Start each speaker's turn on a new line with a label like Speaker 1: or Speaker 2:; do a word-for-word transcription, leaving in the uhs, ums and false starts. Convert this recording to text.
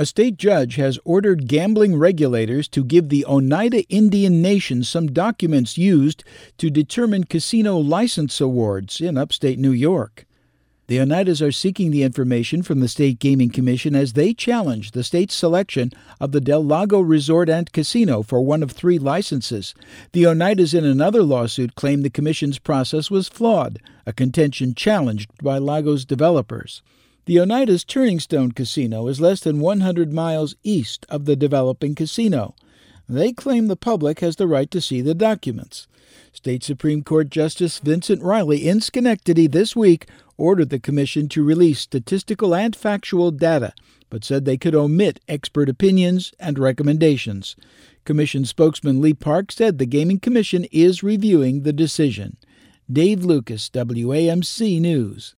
Speaker 1: A state judge has ordered gambling regulators to give the Oneida Indian Nation some documents used to determine casino license awards in upstate New York. The Oneidas are seeking the information from the State Gaming Commission as they challenge the state's selection of the Del Lago Resort and Casino for one of three licenses. The Oneidas in another lawsuit claim the commission's process was flawed, a contention challenged by Lago's developers. The Oneida's Turning Stone Casino is less than one hundred miles east of the developing casino. They claim the public has the right to see the documents. State Supreme Court Justice Vincent Riley in Schenectady this week ordered the commission to release statistical and factual data, but said they could omit expert opinions and recommendations. Commission spokesman Lee Park said the Gaming Commission is reviewing the decision. Dave Lucas, W A M C News.